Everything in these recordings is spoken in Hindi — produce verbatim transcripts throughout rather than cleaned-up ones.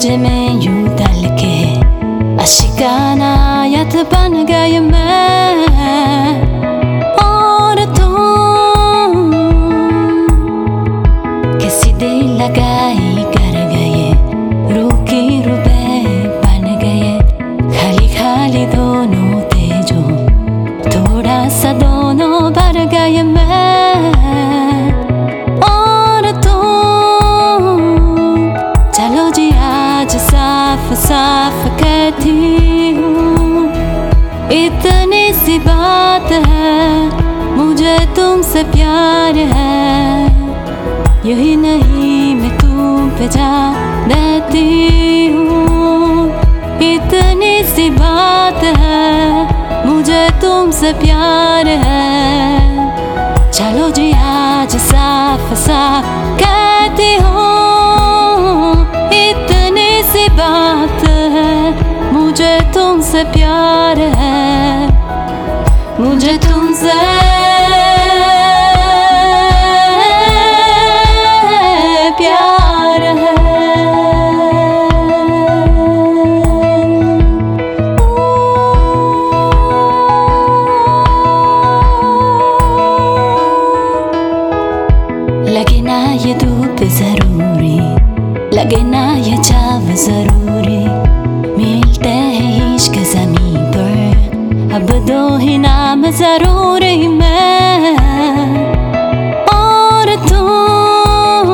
में यूं डल के आशिकाना याद बन गई मैं और तुम किसी दिल लगाई कर गए रुकी रुपए बन गए खाली खाली दोनों थे जो थोड़ा सा दोनों भर गए मैं और तुम चलो जी आज साफ साफ कहती हूँ इतनी सी बात है मुझे तुमसे प्यार है यही नहीं मैं तुम पे जा देती हूँ इतनी सी बात है मुझे तुमसे प्यार है चलो जी आज साफ साफ कहती हूँ इतनी सी बात है मुझे तुमसे प्यार है मुझे तुमसे प्यार है लगे ना ये धूप जरूरी लगे ना ये छाव जरूरी मिलते हैं इश्क ज़मीं पर अब दो ही नाम जरूरी मैं और तुम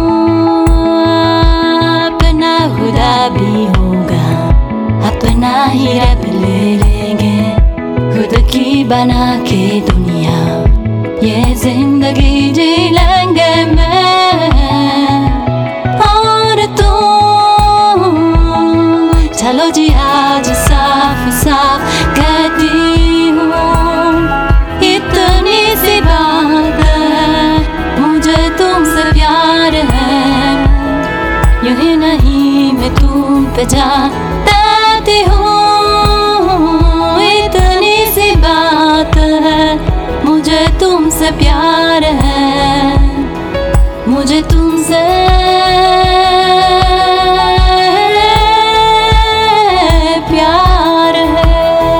अपना खुदा भी होगा अपना ही रब ले लेंगे खुद की बना के दुनिया ये जिंदगी जी लेंगे मैं और तुम चलो जी आज साफ साफ कहती हूँ इतनी सी बात है मुझे तुमसे प्यार है यही नहीं मैं तुम पे जा देती हूँ इतनी सी बात है मुझे तुमसे प्यार है मुझे तुमसे प्यार है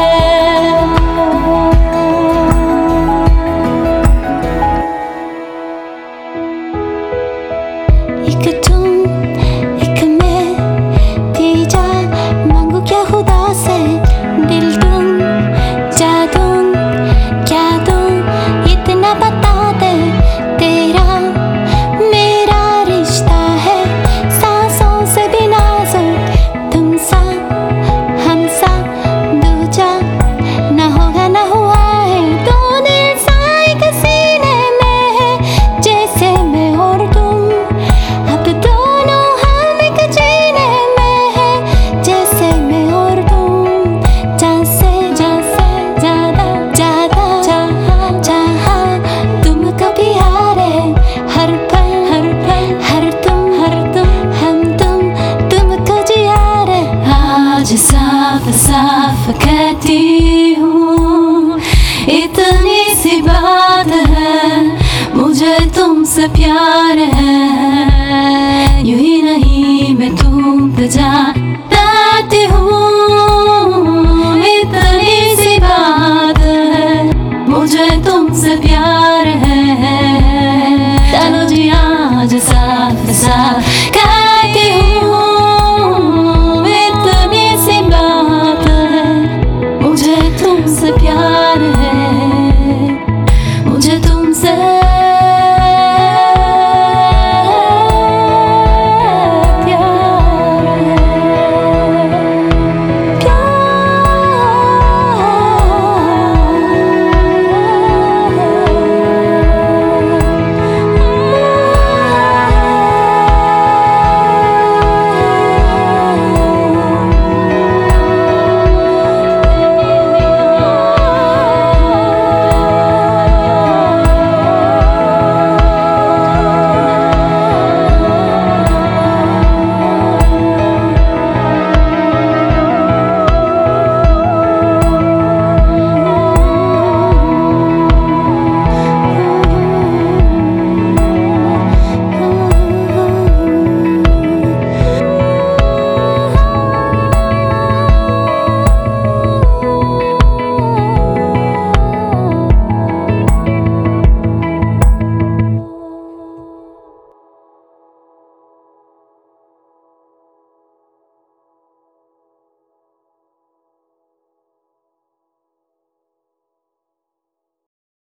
एक तुम एक मैं तीजा मांगू क्या खुदा से दिल तुम जा तुम क्या तुम इतना बता दे तेरा मेरा रिश्ता है सांसों से भी नाजुक तुम सा हम सा दूजा ना होगा ना हुआ है दो दिल सा एक सीने में है जैसे मैं और तुम अब दोनों हम एक जीने में है जैसे मैं और तुम जैसे जैसे ज्यादा ज्यादा जहाँ जहाँ तुम कभी हारे हर पल हर पल हर तुम हर तुम हम तुम तुमको जिया रे आज साफ साफ कहती हूँ इतनी सी बात है मुझे तुमसे प्यार है यूं ही नहीं मैं तुम पे जा देती हूँ इतनी सी बात है मुझे तुमसे प्यार है चलो जी आज साफ साफ कहती हूँ